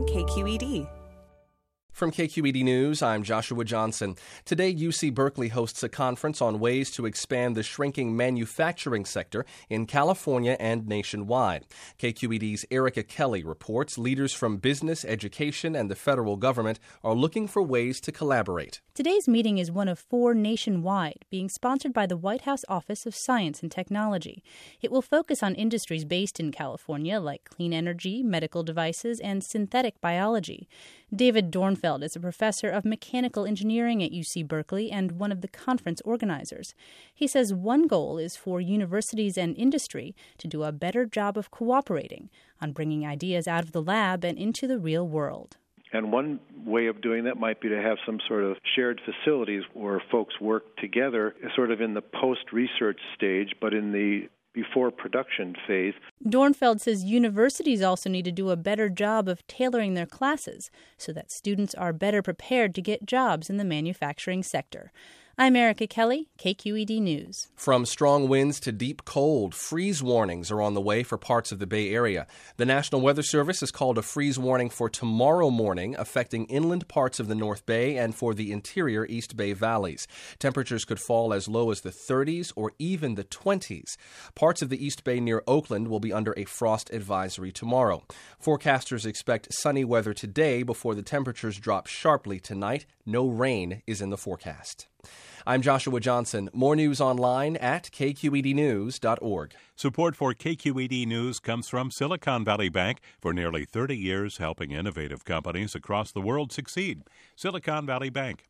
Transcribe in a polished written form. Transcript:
KQED. From KQED News, I'm Joshua Johnson. Today, UC Berkeley hosts a conference on ways to expand the shrinking manufacturing sector in California and nationwide. KQED's Erica Kelly reports leaders from business, education, and the federal government are looking for ways to collaborate. Today's meeting is one of 4 nationwide, being sponsored by the White House Office of Science and Technology. It will focus on industries based in California like clean energy, medical devices, and synthetic biology. David Dornfeld is a professor of mechanical engineering at UC Berkeley and one of the conference organizers. He says one goal is for universities and industry to do a better job of cooperating on bringing ideas out of the lab and into the real world. And one way of doing that might be to have some sort of shared facilities where folks work together, sort of in the post-research stage, but in the before production phase. Dornfeld says universities also need to do a better job of tailoring their classes so that students are better prepared to get jobs in the manufacturing sector. I'm Erica Kelly, KQED News. From strong winds to deep cold, freeze warnings are on the way for parts of the Bay Area. The National Weather Service has called a freeze warning for tomorrow morning, affecting inland parts of the North Bay and for the interior East Bay valleys. Temperatures could fall as low as the 30s or even the 20s. Parts of the East Bay near Oakland will be under a frost advisory tomorrow. Forecasters expect sunny weather today before the temperatures drop sharply tonight. No rain is in the forecast. I'm Joshua Johnson. More news online at kqednews.org. Support for KQED News comes from Silicon Valley Bank, for nearly 30 years helping innovative companies across the world succeed. Silicon Valley Bank.